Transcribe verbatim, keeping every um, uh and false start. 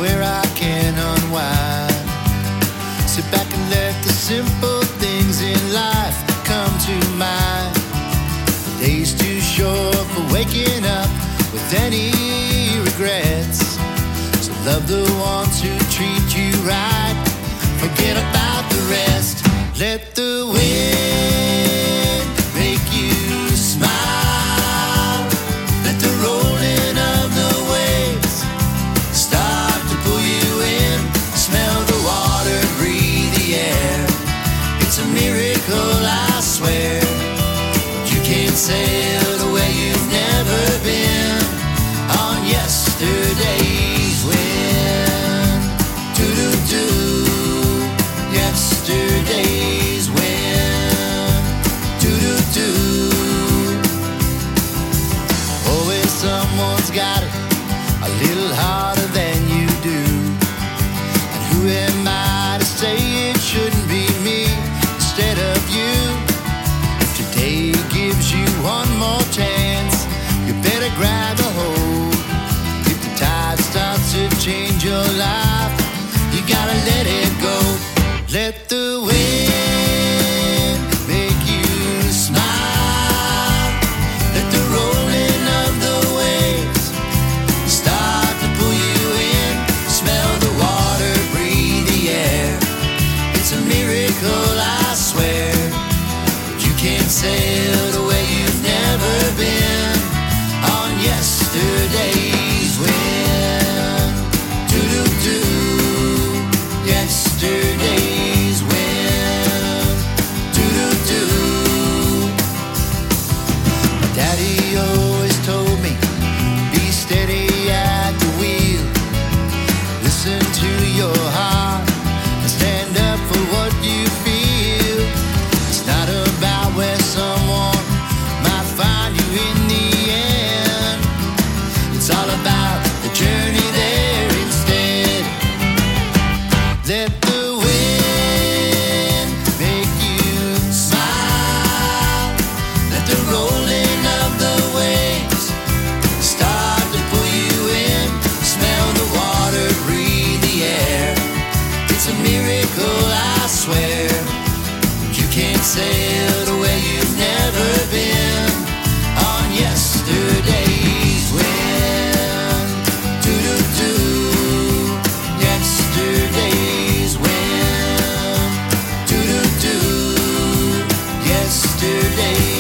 where I can unwind. Sit back and let the simple things in life come to mind. The day's too short for waking up with any regrets. So love the ones who treat you right. Forget about the rest. Let the wind make you smile. Let the rolling of the waves start to pull you in. Smell the water, breathe the air. It's a miracle, I swear. You can't sail the way you've never been on yesterday's wind. Do-do-do. Yesterday's wind. Do-do-do. Always someone's got it a little harder than you do. And who am I to say it shouldn't be me instead of you? If today gives you one more chance, you better grab a hold. If the tide starts to change your life, you gotta let it go. Let the wind make you smile. Let the rolling of the waves start to pull you in. Smell the water, breathe the air. It's a miracle, I swear. You can't sail the way you've never been on yesterday's wind. Do-do-do. Yesterday's wind. Do-do-do. My daddy always told me, be steady at the wheel. Listen to your heart and stand up for what you feel. It's not about where someone might find you in the end. It's all about the journey there instead. Let the wind make you smile. Let the rolling of the waves start to pull you in. Smell the water, breathe the air. It's a miracle, I swear. You can't sail the way you've never been on yesterday's wind. Do-do-do. Yesterday's wind. Do-do-do. Yesterday.